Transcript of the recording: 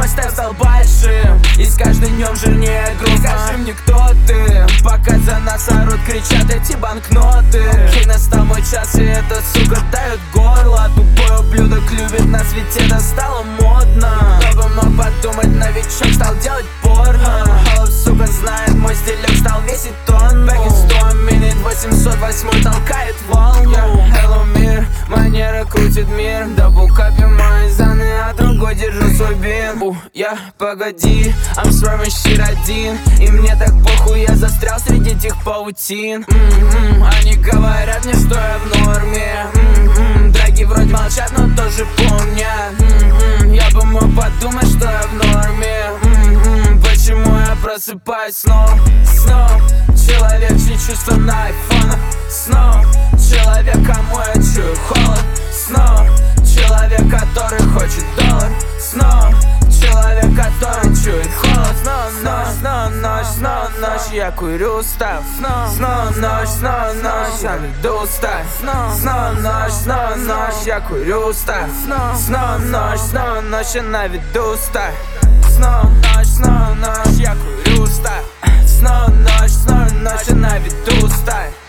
мой степ стал большим, и с каждым днем жирнее груз. Скажи мне, кто ты, пока за нас орут, кричат эти банкноты. Окей, настал мой час, и эта сука дает горло. Тупой ублюдок любит нас, ведь это стало модно. Кто бы мог подумать, новичок стал делать порно. Холоп, сука, знает, мой стилек стал весить тонну. Back in storm, минит 808 толкает волну. Hello, мир, манера крутит мир. Даблкапи мои заны, а другой держу свой бин. Погоди, I'm swerving shit один. И мне так похуй, я застрял среди этих паутин. Они говорят мне, что я в норме. Драги вроде молчат, но тоже помнят. Я бы мог подумать, что я в норме. Почему я просыпаюсь снова? Человек, чьи чувства на айфонах. Человек, кому я чую холод. Человек, который хочет доллар. Человек, который чует холод. Ночь, я курю став. Ночь, я веду став. Ночь, я курю став. Ночь, я наведу став. Ночь, я курю став. Ночь, я наведу став.